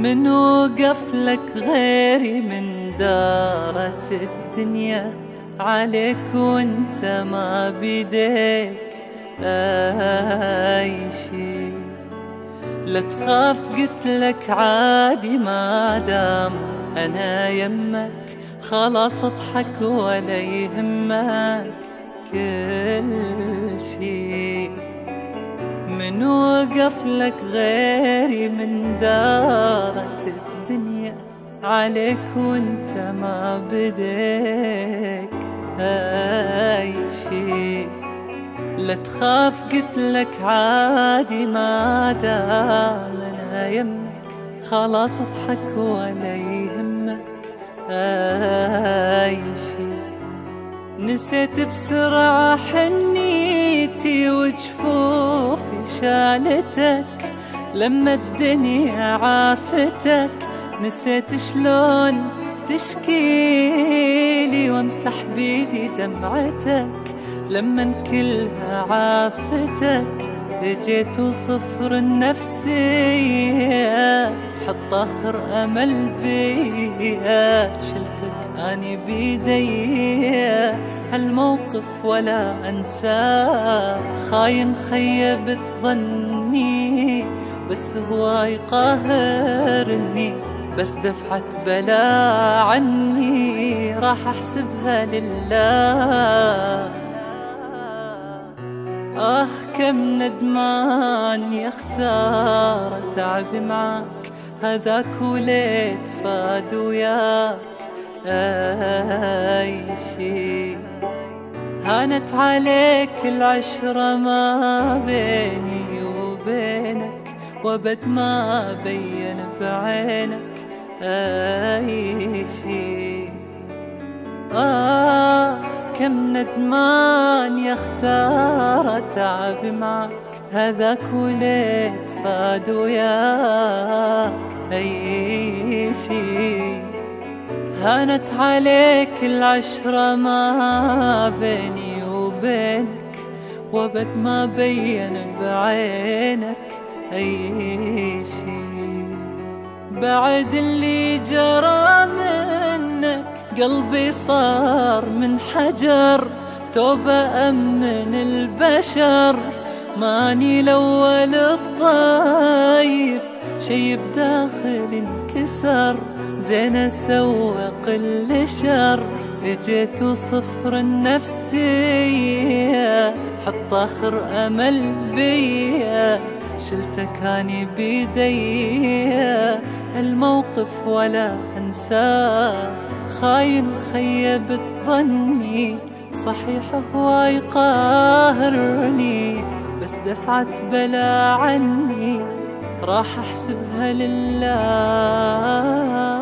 من وقف لك غيري من دارة الدنيا عليك وانت ما بيديك اي شي. لا تخاف قلت لك عادي ما دام انا يمك، خلاص اضحك ولا يهمك كل شي. من وقف لك غيري من دارة الدنيا عليك وانت ما بديك اي شي. لا تخاف قلت لك عادي ما دام انا يمك، خلاص اضحك ولا يهمك اي شي. نسيت بسرعة حنيتي وجفوفي شالتك لما الدنيا عافتك، نسيت شلون تشكيلي وامسح بيدي دمعتك لما كلها عافتك. جيت وصفر النفسية حط آخر أمل بيا، شلتك أني بيدي هالموقف ولا أنساه. خاين خيبت ظني بس هو يقاهرني، بس دفعة بلا عني راح أحسبها لله. كم ندمان يا خسارة تعبي معاك، هذاك وليت فاد وياك اي شي. هانت عليك العشرة ما بيني وبينك، وابد ما بين بعينك اي شي. كم ندمان يا خسارة تعبي معك، هذاك وليت فاد وياك أي شي. هانت عليك العشرة ما بيني وبينك، وابد ما بين بعينك أي شي. بعد اللي جرى منك قلبي صار من حجر، توبة أمن البشر ماني الأول الطيب، شي بداخل انكسر زين أسوق الشر. جيت وصفر النفسية حط آخر أمل بيا، شلتك أني بيدي الموقف ولا أنساه. خاين خيبت ظني صحيح هو يقاهرني، بس دفعت بلا عني راح أحسبها لله.